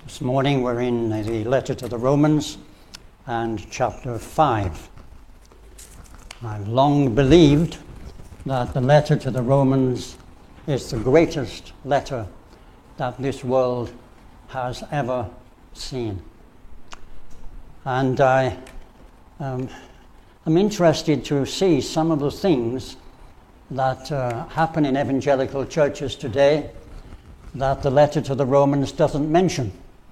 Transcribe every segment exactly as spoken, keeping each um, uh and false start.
This morning we're in the letter to the Romans and chapter five. I've long believed that the letter to the Romans is the greatest letter that this world has ever seen. And I um, am interested to see some of the things that uh, happen in evangelical churches today that the letter to the Romans doesn't mention.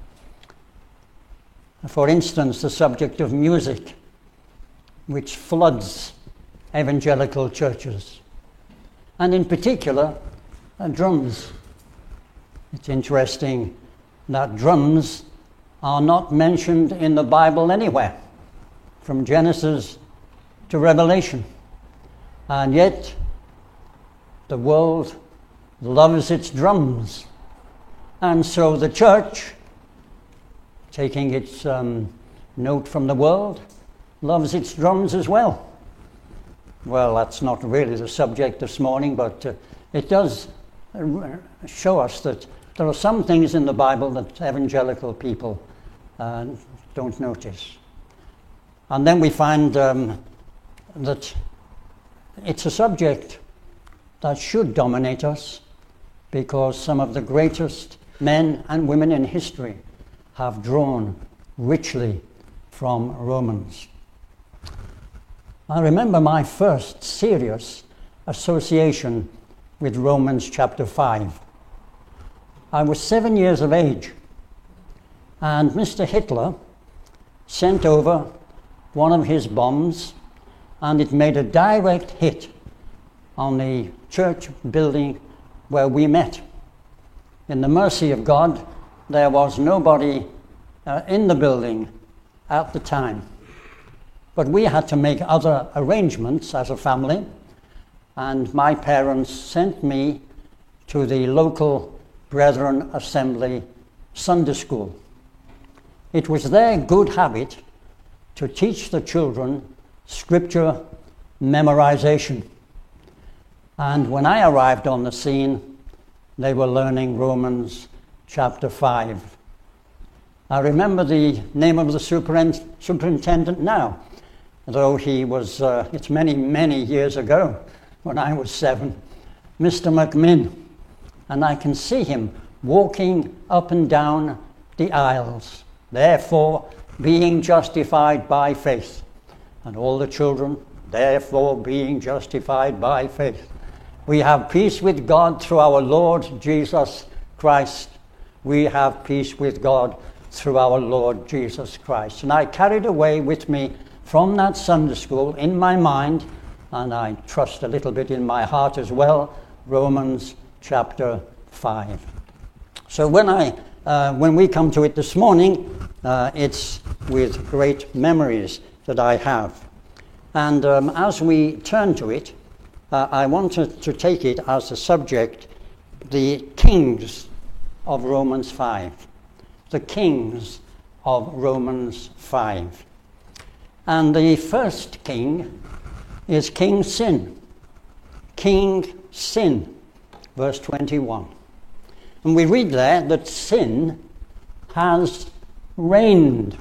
For instance, the subject of music, which floods evangelical churches, and in particular, uh, drums. It's interesting that drums are not mentioned in the Bible anywhere, from Genesis to Revelation, and yet the world loves its drums, and so the church, taking its um, note from the world, loves its drums as well. Well, that's not really the subject this morning, but uh, it does show us that there are some things in the Bible that evangelical people uh, don't notice. And then we find um, that it's a subject that should dominate us, because some of the greatest men and women in history have drawn richly from Romans. I remember my first serious association with Romans chapter five. I was seven years of age, and Mister Hitler sent over one of his bombs, and it made a direct hit on the church building where we met. In the mercy of God, there was nobody uh, in the building at the time. But we had to make other arrangements as a family, and my parents sent me to the local Brethren Assembly Sunday School. It was their good habit to teach the children scripture memorization. And when I arrived on the scene, they were learning Romans chapter five. I remember the name of the superintendent now, though he was, uh, it's many, many years ago when I was seven, Mister McMinn. And I can see him walking up and down the aisles, therefore being justified by faith. And all the children, therefore being justified by faith. We have peace with God through our Lord Jesus Christ. We have peace with God through our Lord Jesus Christ. And I carried away with me from that Sunday school in my mind, and I trust a little bit in my heart as well, Romans chapter five. So when I, uh, when we come to it this morning, uh, it's with great memories that I have. And um, as we turn to it, uh, I wanted to take it as a subject, the kings of Romans five. The kings of Romans five. And the first king is King Sin. King Sin, verse twenty-one. And we read there that sin has reigned.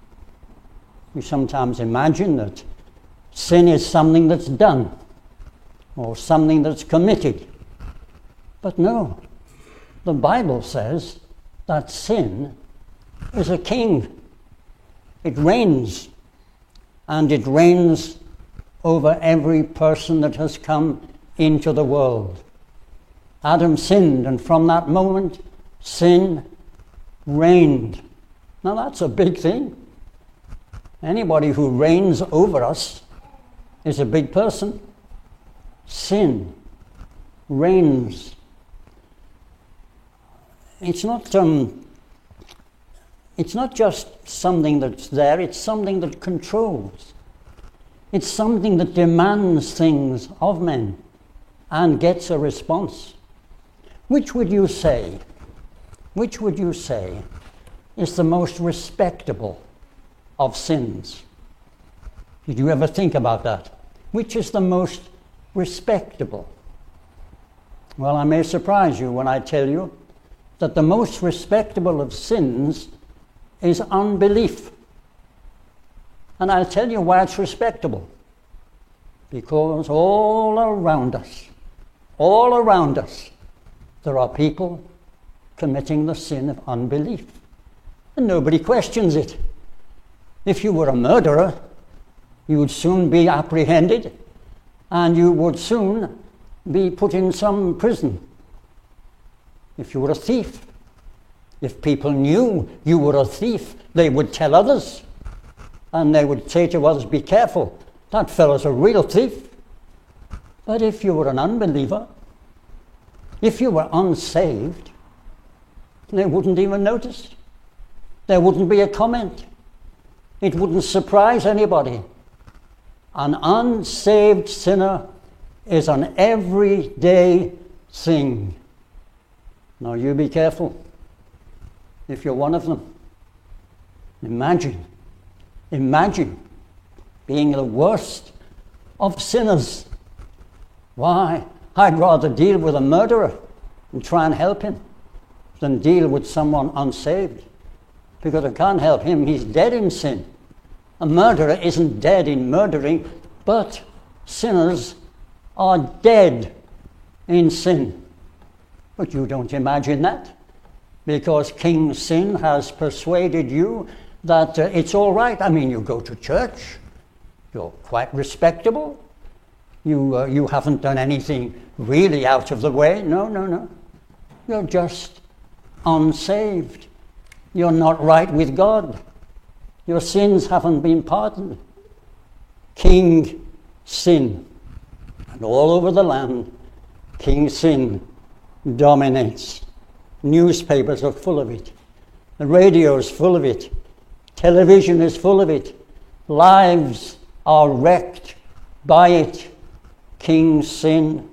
We sometimes imagine that sin is something that's done or something that's committed. But no. The Bible says that sin is a king. It reigns, and it reigns over every person that has come into the world. Adam sinned, and from that moment, sin reigned. Now that's a big thing. Anybody who reigns over us is a big person. Sin reigns. It's not um, it's not just something that's there, it's something that controls. It's something that demands things of men and gets a response. Which would you say, which would you say is the most respectable of sins? Did you ever think about that? Which is the most respectable? Well, I may surprise you when I tell you that the most respectable of sins is unbelief. And I'll tell you why it's respectable. Because all around us, all around us, there are people committing the sin of unbelief. And nobody questions it. If you were a murderer, you would soon be apprehended and you would soon be put in some prison. If you were a thief, if people knew you were a thief, they would tell others. And they would say to others, be careful, that fellow's a real thief. But if you were an unbeliever, if you were unsaved, they wouldn't even notice. There wouldn't be a comment. It wouldn't surprise anybody. An unsaved sinner is an everyday thing. Now you be careful if you're one of them. Imagine, imagine being the worst of sinners. Why, I'd rather deal with a murderer and try and help him than deal with someone unsaved. Because I can't help him, he's dead in sin. A murderer isn't dead in murdering, but sinners are dead in sin. But you don't imagine that, because King Sin has persuaded you that uh, it's all right. I mean, you go to church, you're quite respectable, you, uh, you haven't done anything really out of the way. No, no, no. You're just unsaved. You're not right with God. Your sins haven't been pardoned. King Sin. And all over the land, King Sin dominates. Newspapers are full of it. The radio is full of it. Television is full of it. Lives are wrecked by it. King Sin.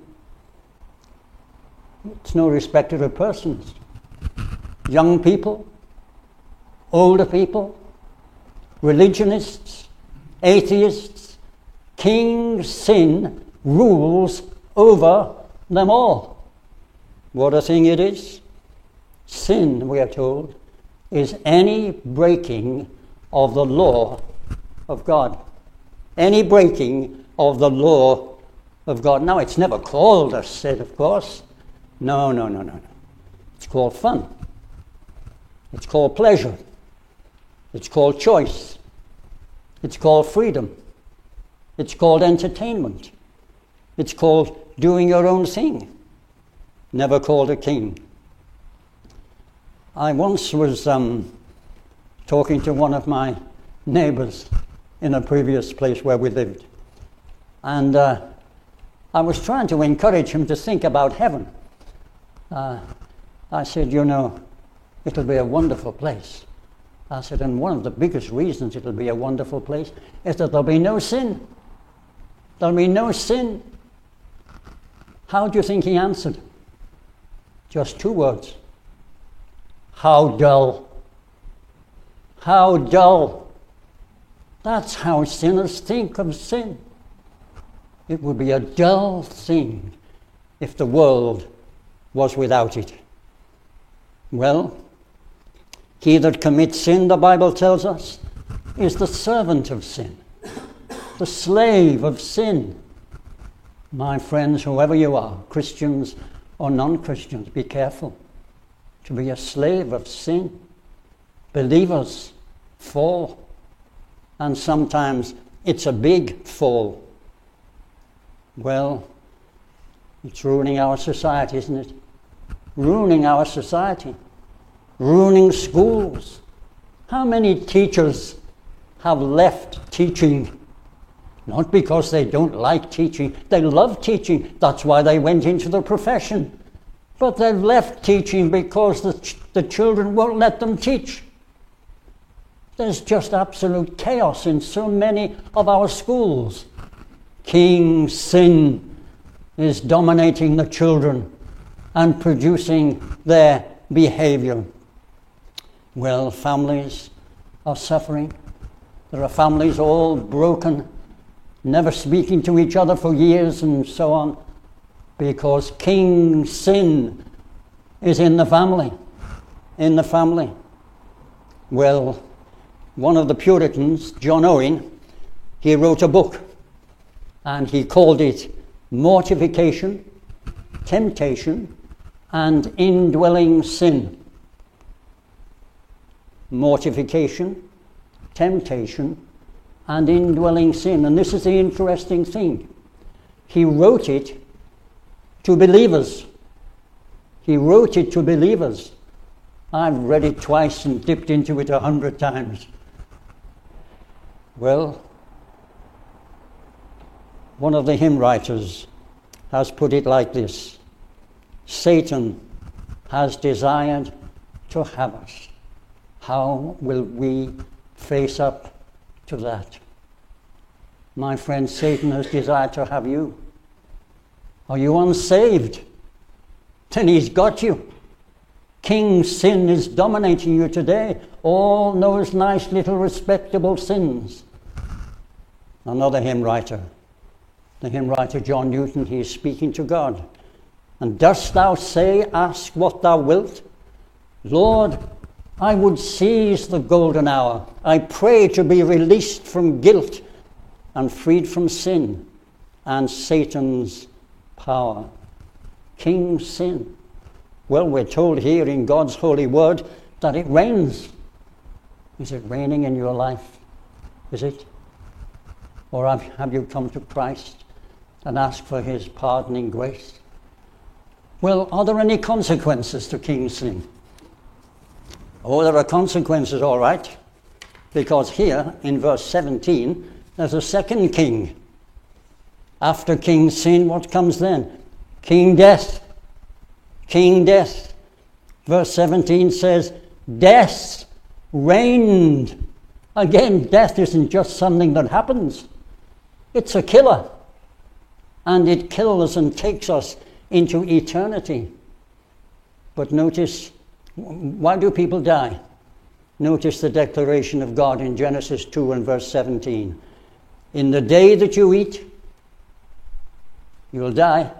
It's no respecter of persons. Young people, older people, religionists, atheists, King Sin rules over them all. What a thing it is. Sin, we are told, is any breaking of the law of God. Any breaking of the law of God. Now, it's never called a sin, of course. No, no, no, no, no. It's called fun. It's called pleasure. It's called choice. It's called freedom. It's called entertainment. It's called doing your own thing. Never called a king. I once was um, talking to one of my neighbors in a previous place where we lived. And uh, I was trying to encourage him to think about heaven. Uh, I said, you know, it'll be a wonderful place. I said, and one of the biggest reasons it'll be a wonderful place is that there'll be no sin. There'll be no sin. How do you think he answered? Just two words. How dull. How dull. That's how sinners think of sin. It would be a dull thing if the world was without it. Well, he that commits sin, the Bible tells us, is the servant of sin, the slave of sin. My friends, whoever you are, Christians or non-Christians, be careful to be a slave of sin. Believers fall, and sometimes it's a big fall. Well, it's ruining our society, isn't it? Ruining our society. Ruining schools. How many teachers have left teaching? Not because they don't like teaching. They love teaching. That's why they went into the profession. But they've left teaching because the, ch- the children won't let them teach. There's just absolute chaos in so many of our schools. King Sin is dominating the children and producing their behavior. Well, families are suffering. There are families all broken, never speaking to each other for years and so on, because King Sin is in the family. in the family? Well, one of the Puritans, John Owen, he wrote a book, and he called it Mortification, Temptation, and Indwelling Sin. Mortification, temptation, and indwelling sin. And this is the interesting thing. He wrote it to believers. He wrote it to believers. I've read it twice and dipped into it a hundred times. Well, one of the hymn writers has put it like this: Satan has desired to have us. How will we face up to that? My friend, Satan has desired to have you. Are you unsaved? Then he's got you. King sin is dominating you today. All those nice little respectable sins. Another hymn writer, the hymn writer John Newton, he is speaking to God. And dost thou say, ask what thou wilt? Lord, I would seize the golden hour. I pray to be released from guilt and freed from sin and Satan's power. King sin. Well, we're told here in God's holy word that it reigns. Is it reigning in your life? Is it? Or have, have you come to Christ and asked for his pardoning grace? Well, are there any consequences to king sin? Oh, there are consequences, all right. Because here, in verse seventeen, there's a second king. After king sin, what comes then? King death. King death. Verse seventeen says, death reigned. Again, death isn't just something that happens. It's a killer. And it kills and takes us into eternity. But notice, why do people die? Notice the declaration of God in Genesis two and verse seventeen. In the day that you eat, you'll die.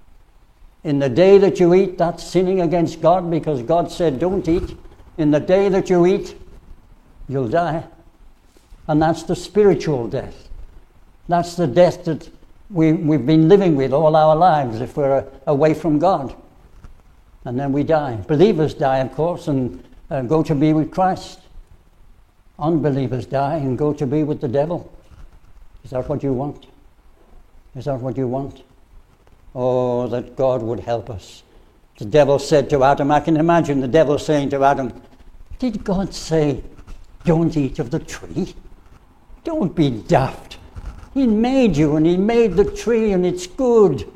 In the day that you eat, that's sinning against God, because God said don't eat. In the day that you eat, you'll die. And that's the spiritual death. That's the death that we, we've been living with all our lives if we're away from God. And then we die. Believers die, of course, and uh, go to be with Christ. Unbelievers die and go to be with the devil. Is that what you want? Is that what you want? Oh, that God would help us. The devil said to Adam, I can imagine the devil saying to Adam, did God say, don't eat of the tree? Don't be daft. He made you and he made the tree and it's good.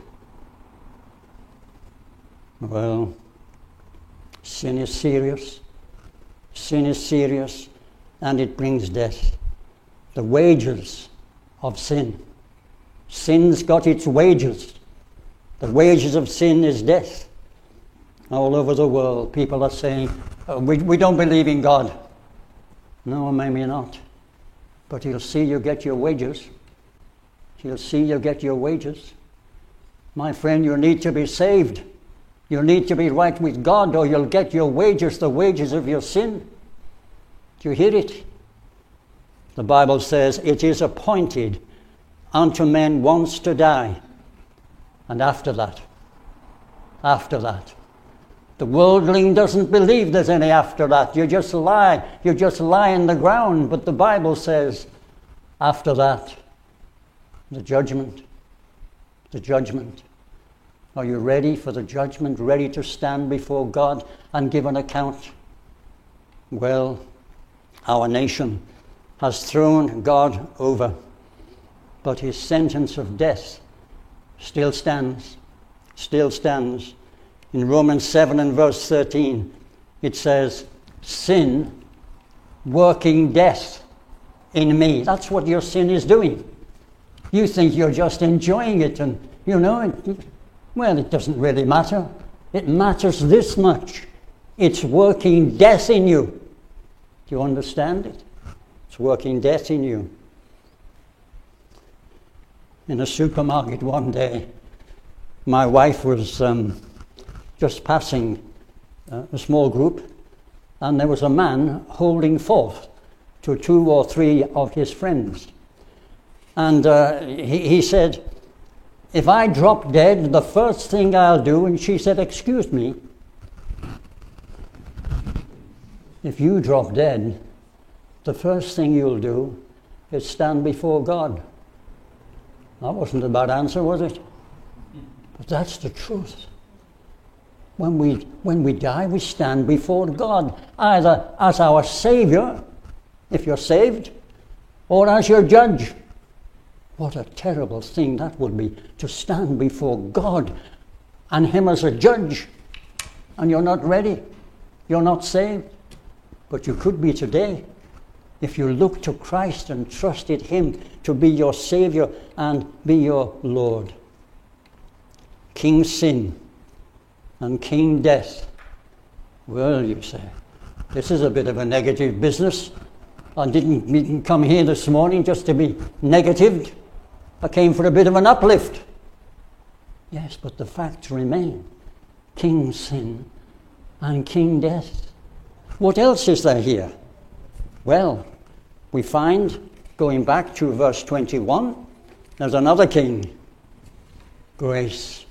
Well, sin is serious. Sin is serious and it brings death. The wages of sin. Sin's got its wages. The wages of sin is death. All over the world, people are saying, oh, we, we don't believe in God. No, maybe not. But he'll see you get your wages. He'll see you get your wages. My friend, you need to be saved. You need to be right with God, or you'll get your wages, the wages of your sin. Do you hear it? The Bible says, it is appointed unto men once to die. And after that, after that, the worldling doesn't believe there's any after that. You just lie. You just lie in the ground. But the Bible says, after that, the judgment. The judgment. Are you ready for the judgment? Ready to stand before God and give an account? Well, our nation has thrown God over. But his sentence of death still stands. Still stands. In Romans seven and verse thirteen, it says, sin working death in me. That's what your sin is doing. You think you're just enjoying it, and you know, it, well, it doesn't really matter. It matters this much. It's working death in you. Do you understand it? It's working death in you. In a supermarket one day, my wife was um, just passing uh, a small group, and there was a man holding forth to two or three of his friends. And uh, he, he said, if I drop dead, the first thing I'll do, and she said, excuse me, if you drop dead, the first thing you'll do is stand before God. That wasn't a bad answer, was it? But that's the truth. When we, when we die, we stand before God, either as our Savior, if you're saved, or as your judge. What a terrible thing that would be, to stand before God and Him as a judge, and you're not ready, you're not saved. But you could be today if you look to Christ and trusted Him to be your Savior and be your Lord. King Sin and King Death. Well, you say, this is a bit of a negative business. I didn't, didn't come here this morning just to be negative. I came for a bit of an uplift. Yes, but the facts remain. King Sin and King Death. What else is there here? Well, we find, going back to verse twenty-one, there's another king. Grace.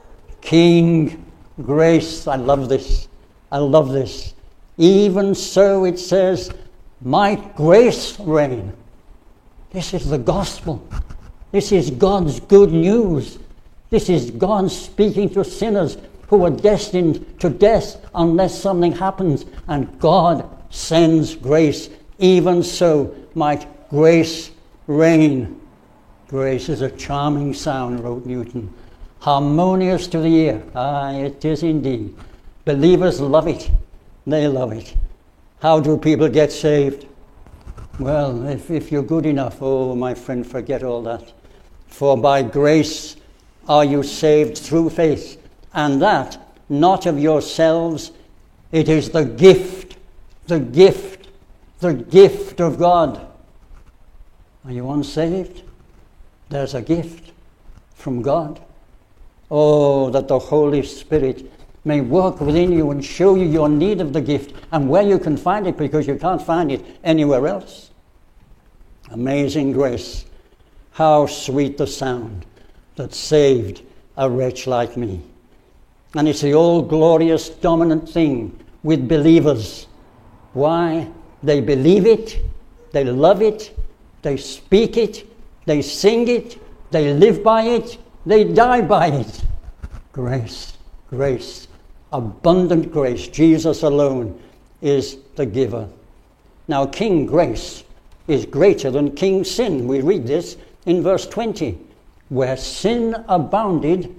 King Grace. I love this. I love this. Even so, it says, might grace reign. This is the gospel. This is God's good news. This is God speaking to sinners who are destined to death unless something happens, and God sends grace. Even so, might grace reign. Grace is a charming sound, wrote Newton. Harmonious to the ear. Ah, it is indeed. Believers love it. They love it. How do people get saved? Well, if, if you're good enough, oh, my friend, forget all that. For by grace are you saved through faith, and that not of yourselves. It is the gift, the gift, the gift of God. Are you unsaved? There's a gift from God. Oh, that the Holy Spirit may work within you and show you your need of the gift and where you can find it, because you can't find it anywhere else. Amazing grace. How sweet the sound that saved a wretch like me. And it's the old glorious dominant thing with believers. Why? They believe it, they love it, they speak it, they sing it, they live by it, they die by it. Grace, grace, abundant grace. Jesus alone is the giver. Now, King Grace is greater than King Sin. We read this in verse twenty. Where sin abounded,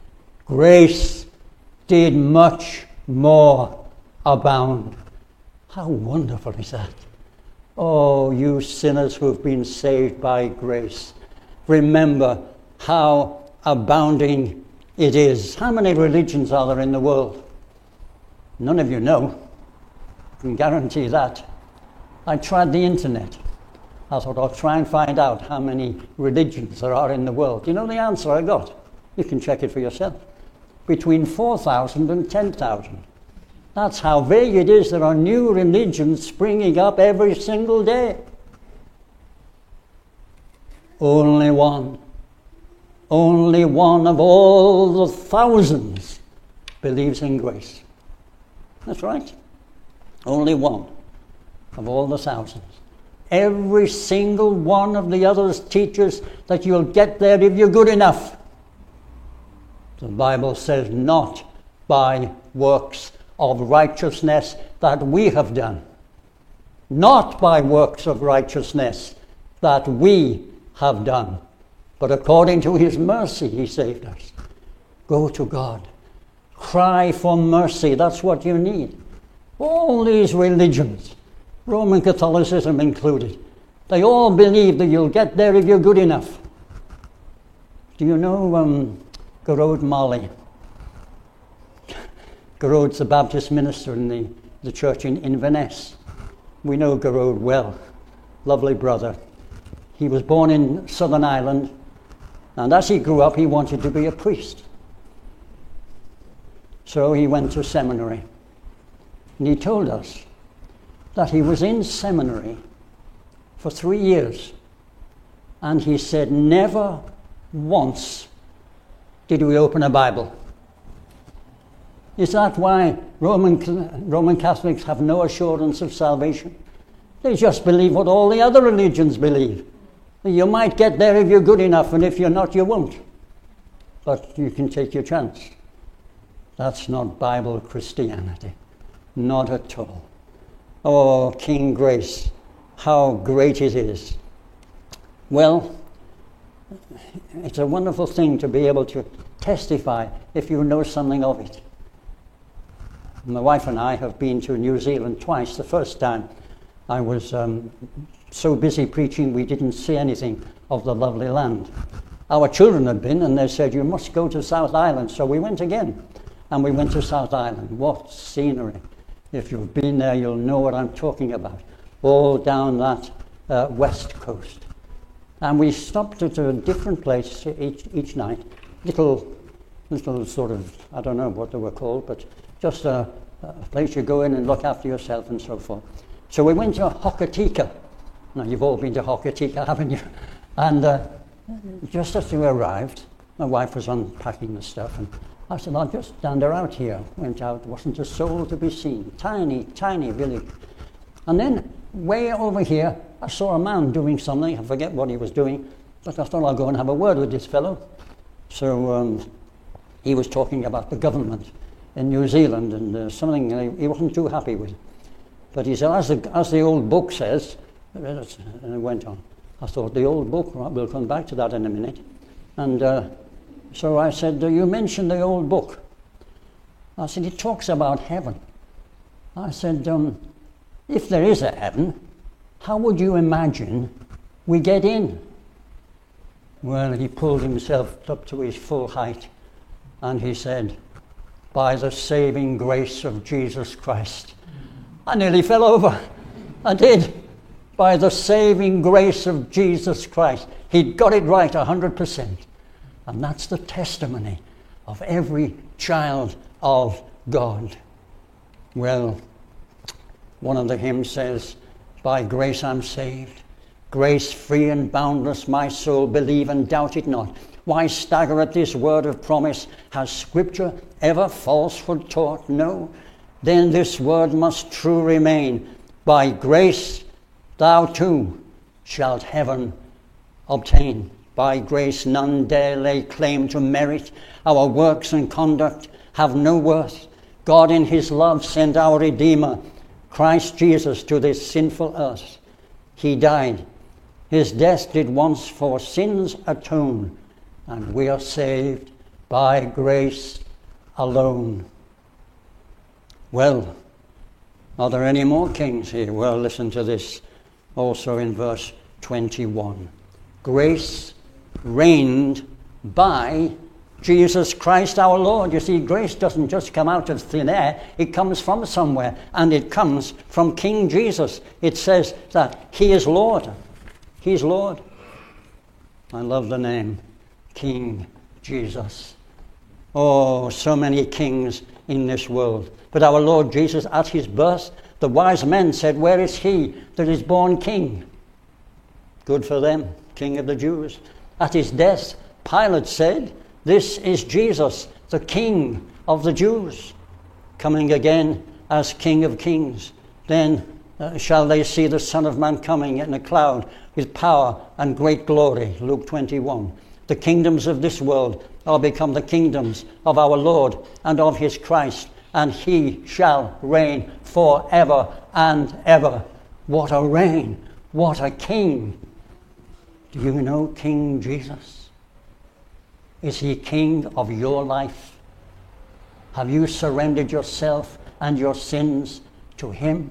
grace did much more abound. How wonderful is that? Oh, you sinners who have been saved by grace, remember how abounding it is. How many religions are there in the world? None of you know. I can guarantee that. I tried the internet. I thought I'll try and find out how many religions there are in the world. You know the answer I got? You can check it for yourself. Between four thousand and ten thousand. That's how vague it is. There are new religions springing up every single day. Only one, only one of all the thousands believes in grace. That's right. Only one of all the thousands. Every single one of the others teaches that you'll get there if you're good enough. The Bible says not by works of righteousness that we have done. Not by works of righteousness that we have done. But according to His mercy, He saved us. Go to God. Cry for mercy. That's what you need. All these religions, Roman Catholicism included, they all believe that you'll get there if you're good enough. Do you know um, Garrod Mali? Garrod's a Baptist minister in the, the church in Inverness. We know Garrod well. Lovely brother. He was born in Southern Ireland, and as he grew up, he wanted to be a priest. So he went to seminary. And he told us that he was in seminary for three years, and he said never once did we open a Bible. Is that why Roman, Roman Catholics have no assurance of salvation? They just believe what all the other religions believe. You might get there if you're good enough, and if you're not, you won't. But you can take your chance. That's not Bible Christianity. Not at all. Oh, King Grace, how great it is. Well, it's a wonderful thing to be able to testify if you know something of it. My wife and I have been to New Zealand twice. The first time I was um, so busy preaching we didn't see anything of the lovely land. Our children had been, and they said, you must go to South Island. So we went again, and we went to South Island. What scenery. If you've been there, you'll know what I'm talking about. All down that uh, west coast. And we stopped at a different place each, each night. Little, little sort of, I don't know what they were called, but just a, a place you go in and look after yourself and so forth. So we went to Hokitika. Now, you've all been to Hokitika, haven't you? And uh, just as we arrived, my wife was unpacking the stuff, and I said, I'll just stand her out here. Went out, wasn't a soul to be seen. Tiny, tiny village. And then, way over here, I saw a man doing something. I forget what he was doing, but I thought I'll go and have a word with this fellow. So um, he was talking about the government in New Zealand, and uh, something he wasn't too happy with. But he said, as the, as the old book says, and it went on. I thought, the old book, right, we'll come back to that in a minute. And uh, so I said, you mentioned the old book. I said, it talks about heaven. I said, um, if there is a heaven, how would you imagine we get in? Well, he pulled himself up to his full height, and he said, by the saving grace of Jesus Christ. I nearly fell over. I did. By the saving grace of Jesus Christ. He'd got it right one hundred percent. And that's the testimony of every child of God. Well, one of the hymns says, by grace I'm saved. Grace free and boundless, my soul believe and doubt it not. Why stagger at this word of promise? Has Scripture ever falsehood taught? No. Then this word must true remain. By grace thou too shalt heaven obtain. By grace none dare lay claim to merit. Our works and conduct have no worth. God in his love sent our Redeemer, Christ Jesus, to this sinful earth. He died. His death did once for sins atone, and we are saved by grace alone. Well, are there any more kings here? Well, listen to this also in verse twenty-one. Grace reigned by Jesus Christ our Lord. You see, grace doesn't just come out of thin air. It comes from somewhere, and it comes from King Jesus. It says that he is Lord. He is Lord. I love the name, King Jesus. Oh, so many kings in this world. But our Lord Jesus, at his birth, the wise men said, where is he that is born king? Good for them, King of the Jews. At his death, Pilate said, this is Jesus, the King of the Jews, coming again as King of kings. Then uh, shall they see the Son of Man coming in a cloud with power and great glory. Luke twenty-one. The kingdoms of this world are become the kingdoms of our Lord and of his Christ, and he shall reign forever and ever. What a reign! What a king! Do you know King Jesus? Is he king of your life? Have you surrendered yourself and your sins to him?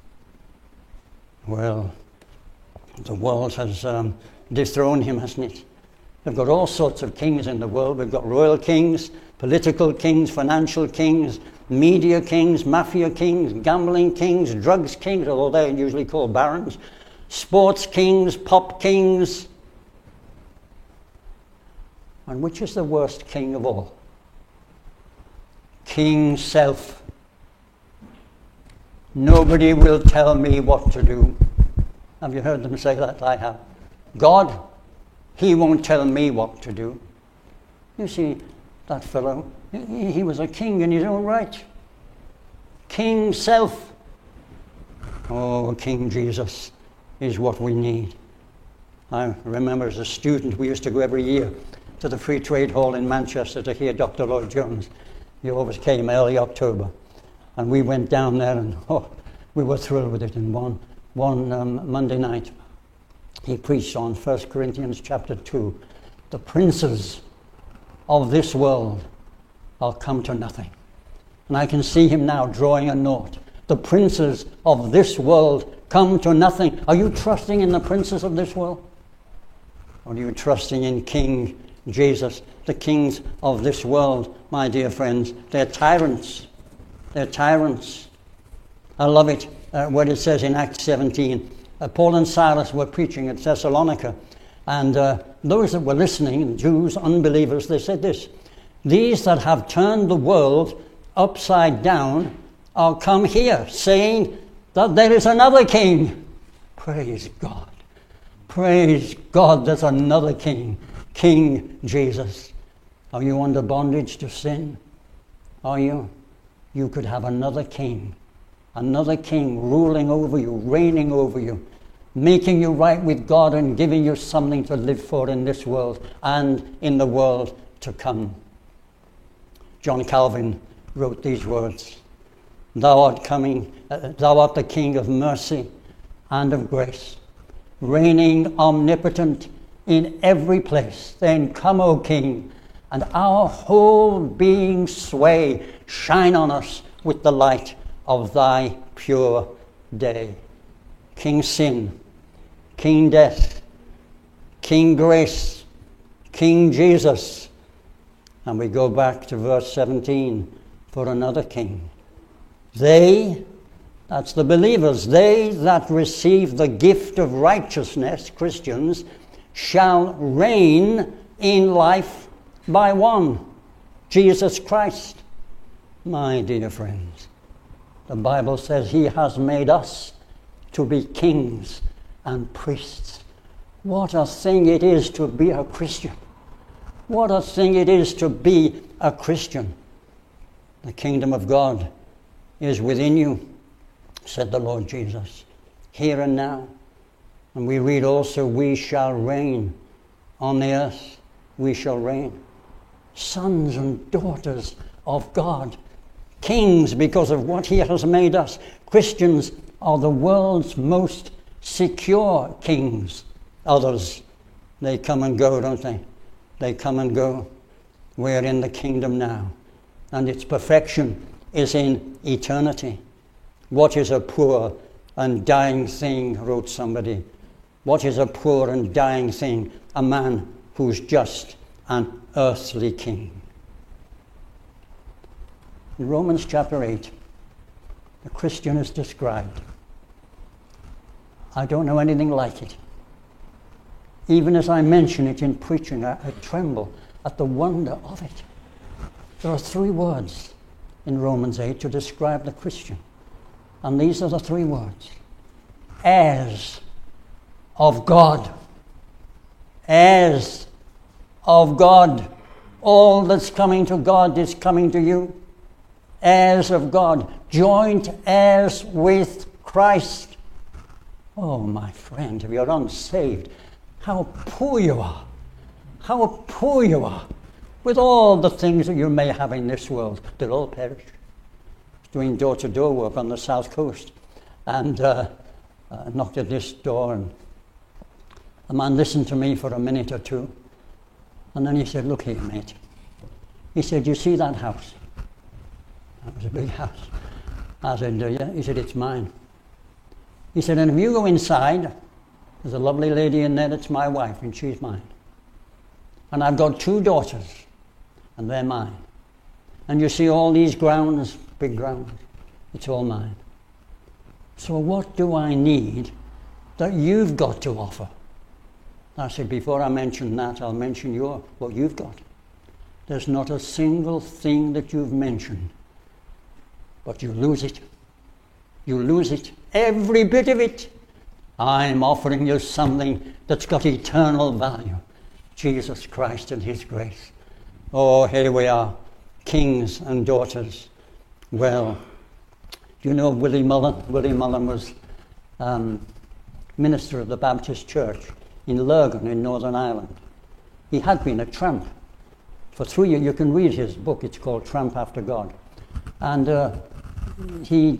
Well, the world has um, dethroned him, hasn't it? We've got all sorts of kings in the world. We've got royal kings, political kings, financial kings, media kings, mafia kings, gambling kings, drugs kings, although they're usually called barons, sports kings, pop kings. And which is the worst king of all? King Self. Nobody will tell me what to do. Have you heard them say that? I have. God, he won't tell me what to do. You see, that fellow, he, he was a king in his own right. King self. Oh, King Jesus is what we need. I remember as a student, we used to go every year to the Free Trade Hall in Manchester to hear Doctor Lloyd Jones. He always came early October. And we went down there and oh, we were thrilled with it. And one, one um, Monday night, he preached on First Corinthians chapter two. The princes of this world will come to nothing. And I can see him now drawing a note. The princes of this world come to nothing. Are you trusting in the princes of this world? Or are you trusting in King Jesus? The kings of this world, my dear friends, they're tyrants. They're tyrants. I love it uh, what it says in Acts seventeen. Uh, Paul and Silas were preaching at Thessalonica. And uh, those that were listening, Jews, unbelievers, they said this: these that have turned the world upside down are come here, saying that there is another king. Praise God. Praise God, there's another king. King Jesus. Are you under bondage to sin? Are you? You could have another king. Another king ruling over you, reigning over you, making you right with God and giving you something to live for in this world and in the world to come. John Calvin wrote these words: Thou art coming, uh, thou art the King of mercy and of grace, reigning omnipotent in every place. Then come, O King, and our whole being sway. Shine on us with the light of thy pure day. King sin, King death, King grace, King Jesus. And we go back to verse seventeen for another king. They, that's the believers, they that receive the gift of righteousness, Christians, shall reign in life by one, Jesus Christ. My dear friends, the Bible says he has made us to be kings and priests. What a thing it is to be a Christian. What a thing it is to be a Christian. The kingdom of God is within you, said the Lord Jesus, here and now. And we read also, we shall reign on the earth. We shall reign. Sons and daughters of God. Kings because of what he has made us. Christians are the world's most secure kings. Others, they come and go, don't they? They come and go. We're in the kingdom now. And its perfection is in eternity. What is a poor and dying thing, wrote somebody. What is a poor and dying thing? A man who's just an earthly king. In Romans chapter eight, the Christian is described. I don't know anything like it. Even as I mention it in preaching, I, I tremble at the wonder of it. There are three words in Romans eight to describe the Christian. And these are the three words. Heirs of God. Heirs of God. All that's coming to God is coming to you. Heirs of God. Joint heirs with Christ. Oh, my friend, if you're unsaved, how poor you are. How poor you are. With all the things that you may have in this world, they'll all perish. Doing door-to-door work on the south coast, and uh, uh, knocked at this door, and the man listened to me for a minute or two, and then he said, look here, mate. He said, you see that house? That was a big house. I said, do you? He said, it's mine. He said, and if you go inside, there's a lovely lady in there that's my wife, and she's mine. And I've got two daughters, and they're mine. And you see all these grounds, big grounds, it's all mine. So what do I need that you've got to offer? I said, before I mention that, I'll mention your what you've got. There's not a single thing that you've mentioned, but you lose it. you lose it, every bit of it. I'm offering you something that's got eternal value. Jesus Christ and his grace. Oh, here we are, kings and daughters. Well, you know Willie Mullen? Willie Mullen was um, minister of the Baptist Church in Lurgan in Northern Ireland. He had been a tramp. For three years, you can read his book, it's called Tramp After God. And uh, he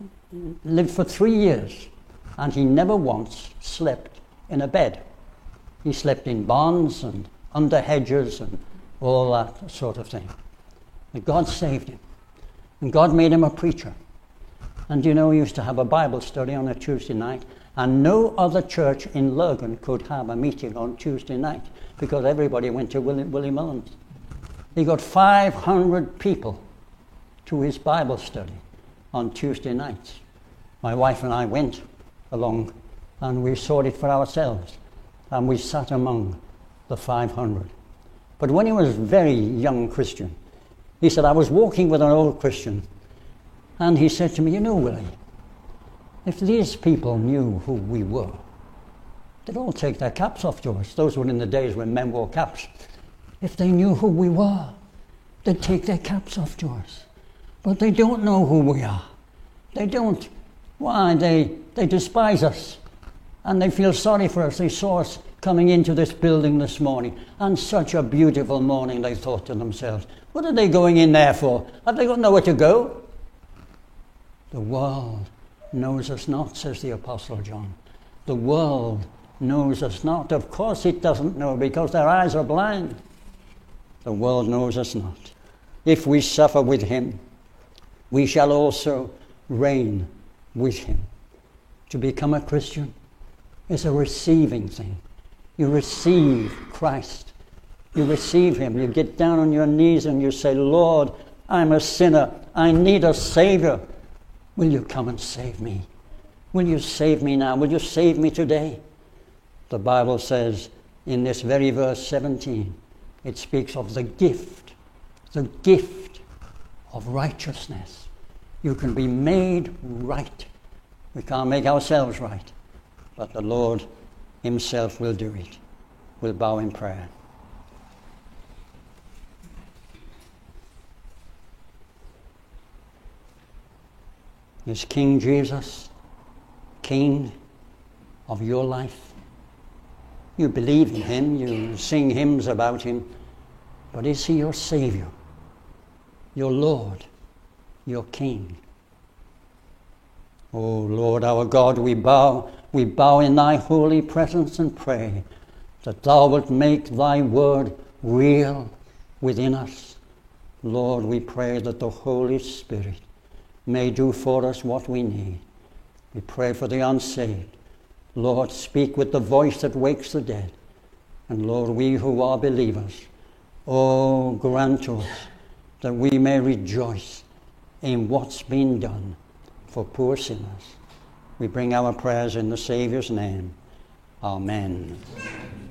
lived for three years, and he never once slept in a bed. He slept in barns and under hedges and all that sort of thing. But God saved him. And God made him a preacher. And you know, he used to have a Bible study on a Tuesday night, and no other church in Lurgan could have a meeting on Tuesday night because everybody went to Willie, Willie Mullins. He got five hundred people to his Bible study on Tuesday nights. My wife and I went along, and we saw it for ourselves, and we sat among the five hundred. But when he was a very young Christian, he said, I was walking with an old Christian, and he said to me, you know, Willie, if these people knew who we were, they'd all take their caps off to us. Those were in the days when men wore caps. If they knew who we were, they'd take their caps off to us. But they don't know who we are. They don't. Why? They, they despise us. And they feel sorry for us. They saw us coming into this building this morning. And such a beautiful morning, they thought to themselves. What are they going in there for? Have they got nowhere to go? The world knows us not, says the Apostle John. The world knows us not. Of course it doesn't know, because their eyes are blind. The world knows us not. If we suffer with him, we shall also reign with him. To become a Christian is a receiving thing. You receive Christ. You receive him. You get down on your knees and you say, Lord, I'm a sinner. I need a Savior. Will you come and save me? Will you save me now? Will you save me today? The Bible says in this very verse seventeen, it speaks of the gift, the gift of righteousness. You can be made right. We can't make ourselves right, but the Lord himself will do it. We'll bow in prayer. Is King Jesus King of your life? You believe in him, you sing hymns about him, but is he your Savior, your Lord, your King? Oh Lord our God, we bow, we bow in thy holy presence and pray that thou wilt make thy word real within us. Lord, we pray that the Holy Spirit may do for us what we need. We pray for the unsaved. Lord, speak with the voice that wakes the dead. And Lord, we who are believers, oh, grant to us that we may rejoice in what's been done for poor sinners. We bring our prayers in the Saviour's name. Amen.